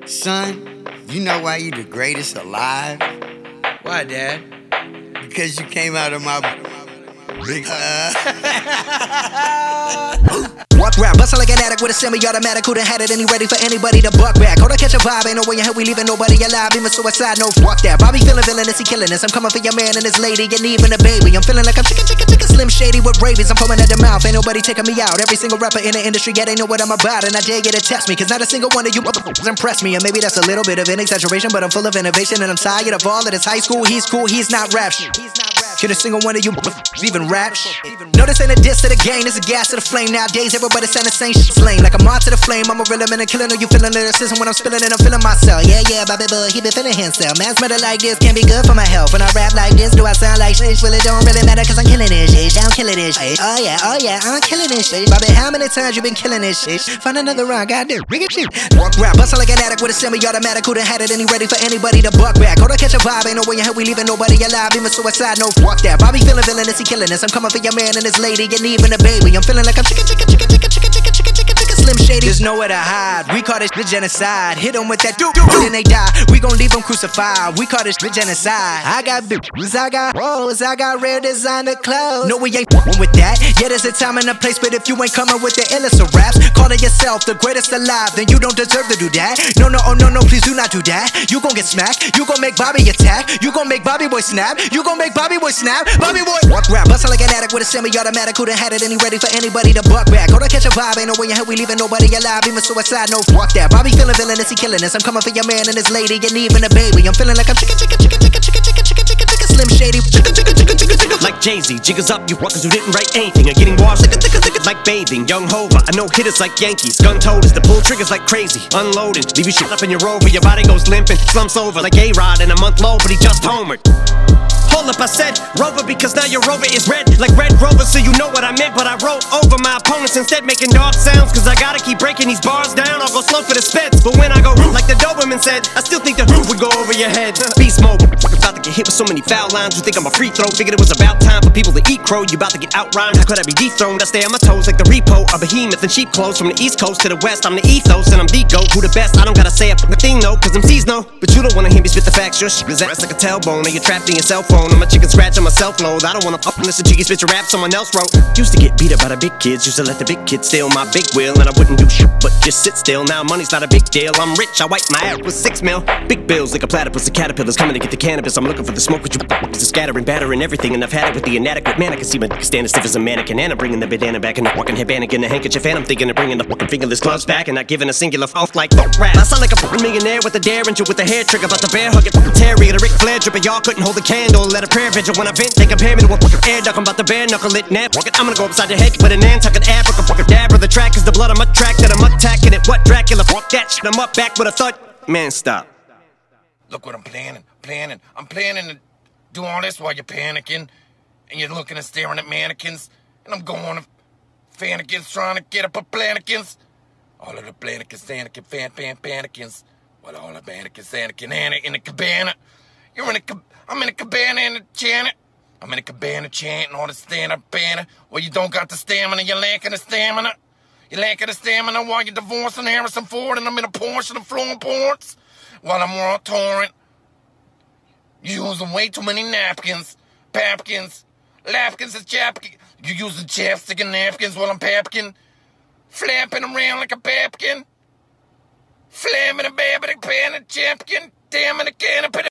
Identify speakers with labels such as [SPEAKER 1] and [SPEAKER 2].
[SPEAKER 1] Son, you know why you the greatest alive?
[SPEAKER 2] Why, Dad?
[SPEAKER 1] Because you came out of my big
[SPEAKER 3] Walk round, bustin' like an addict with a semi-automatic. Who done had it and he ready for anybody to buck back? Hold on, catch a vibe, ain't no way in hell we leaving nobody alive. Even suicide, no fuck that. Bobby feeling villainous, he killing us. I'm coming for your man and his lady, and even a baby. I'm feeling like I'm chicken, Slim Shady with rabies. I'm foaming at the mouth, ain't nobody taking me out. Every single rapper in the industry, yeah, they know what I'm about. And I dare you to test me, cause not a single one of you motherfuckers impress me. And maybe that's a little bit of an exaggeration, but I'm full of innovation. And I'm tired of all of this high school. He's cool, he's not rap shit. Can a single one of you even rap? No, this ain't a diss to the game, this a gas to the flame. Nowadays, everybody saying the same shit's lame. Like I'm on to the flame, I'm a real man and killing. Are you feeling lyricism when I'm spilling it? I'm feeling myself. Yeah, Bobby Boy, he been feeling himself. Man's better like this, can't be good for my health. When I rap like this, do I sound like shit? Well, it don't really matter, cause I'm killing this shit. I'm killing this shit. Oh yeah, I'm killing this shit. Bobby, how many times you been killing this shit? Find another round, goddamn, ring it shit. Walk round, bustin' like an addict with a semi-automatic. Who done had it and he ready for anybody to buck back? Hold on, catch a vibe, ain't no way in hell we leaving nobody alive. Even suicide, no fuck that. Bobby feeling villainous, he killing us. I'm coming for your man and his lady, and even a baby. I'm feeling like I'm chicken, Slim Shady. There's nowhere to hide. We call this shit genocide. Hit them with that then they die. We gon' leave them crucified. We call this shit genocide. I got bitches, I got rolls, I got rare designer clothes. No, we ain't with that. Yeah, there's a time and a place, but if you ain't coming with the illest of raps, calling yourself the greatest alive, then you don't deserve to do that. No, please do not do that. You gon' get smacked. You gon' make Bobby attack. You gon' make Bobby Boy snap. You gon' make Bobby Boy snap. Bobby Boy walk around, bustin' like an addict with a semi-automatic. Who done had it and he ready for anybody to buck back? Hold on, catch a vibe, ain't no way in hell we leaving nobody alive. Even suicide, no fuck that. Bobby feeling villainous, he killing us. I'm coming for your man and his lady, and even a baby. I'm feeling like I'm chicken, Slim Shady.
[SPEAKER 4] Like Jay-Z, jiggers up, you fuckers who didn't write anything are getting washed like bathing. Young Hova, I know hitters like Yankees. Gun-toters, the pull triggers like crazy. Unloading, leave you shit up in your Rover. Your body goes limping, slumps over like A-Rod in a month low, but he just homered. Hold up, I said Rover because now your Rover is red like Red Rover, so you know what I meant. But I wrote over my opponents instead, making dog sounds, cause I gotta keep breaking these bars down. I'll go slow for the speds, but when I go like the Doberman said, I still think the roof would go over your head. Beast mode, about to get hit with so many foul lines. You think I'm a free throw? Figured it was about time for people to eat crow. You about to get outrhymed, how could I be dethroned? I stay on my toes like the repo, a behemoth in sheep clothes. From the east coast to the west, I'm the ethos and I'm the GOAT. Who the best? I don't gotta say a thing though, cause MCs know. But you don't wanna hear me spit the facts, your shit is ass like a tailbone, or you're trapped in your cell phone. I'm a chicken scratch on my self-load. I don't wanna up and listen to you spit your rap someone else wrote. Used to get beat up by the big kids, used to let the big kids steal my big wheel, and I wouldn't do shit but just sit still. Now money's not a big deal, I'm rich, I wipe my ass with 6 mil. Big bills like a platypus, the caterpillars coming to get the cannabis. I'm looking for the smoke with you to scattering, battering everything, and I've had it with the inadequate man. I can see my dick standing stiff as a mannequin, and I'm bringing the bandana back and the fucking headband and the handkerchief, and I'm thinking of bringing the fucking fingerless gloves back and not giving a singular off like fuck rap. I sound like a fucking millionaire with a derringer with a hair trigger, about the bear hugging fucking terrier, the Ric Flair dripper. Y'all couldn't hold a candle, let a prayer vigil when I vent. They compare me to a fucking air duck, I'm about to bare knuckle it nap. I'm gonna go upside your head, put an Nantucket Africa fucking dab. The track is the blood I'm attracted, I'm attacking it. What Dracula? Fuck that shit, I'm up back with a thud. Man, stop.
[SPEAKER 5] Look what I'm planning. I'm planning to do all this while you're panicking, and you're looking and staring at mannequins, and I'm going to fannikins trying to get up a planikins. All of the planikins, panikins. Well, all the mannequins, Anna in the cabana. I'm in a cabana in the Janet. I'm in a cabana chanting all the stand-up banner. Well, you don't got the stamina, you're lacking the stamina. You're lacking the stamina while you're divorcing Harrison Ford, and I'm in a Porsche and I'm flowing ports while I'm on torrent. You're using way too many napkins, papkins, lapkins and chapkins. You're using chapstick and napkins while I'm papkin, flapping around like a papkin, flamming a babbing a pan and chapkin, damn it, a can of